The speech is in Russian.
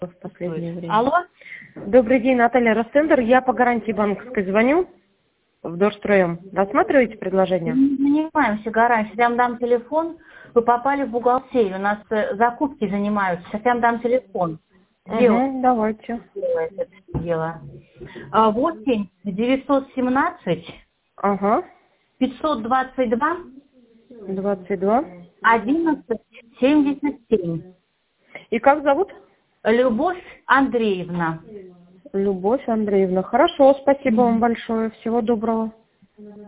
в последнее время. Алло? Добрый день, Наталья Ростендер. Я по гарантии банковской звоню в Дорстроем. Рассматриваете предложение? Мы занимаемся гарантией. Сейчас я вам дам телефон. Вы попали в бухгалтерию. У нас закупки занимаются. Сейчас я вам дам телефон. Давайте. Это дело. 8 917 522 22. 11 77. И как зовут? Любовь Андреевна. Любовь Андреевна. Хорошо, спасибо вам большое. Всего доброго.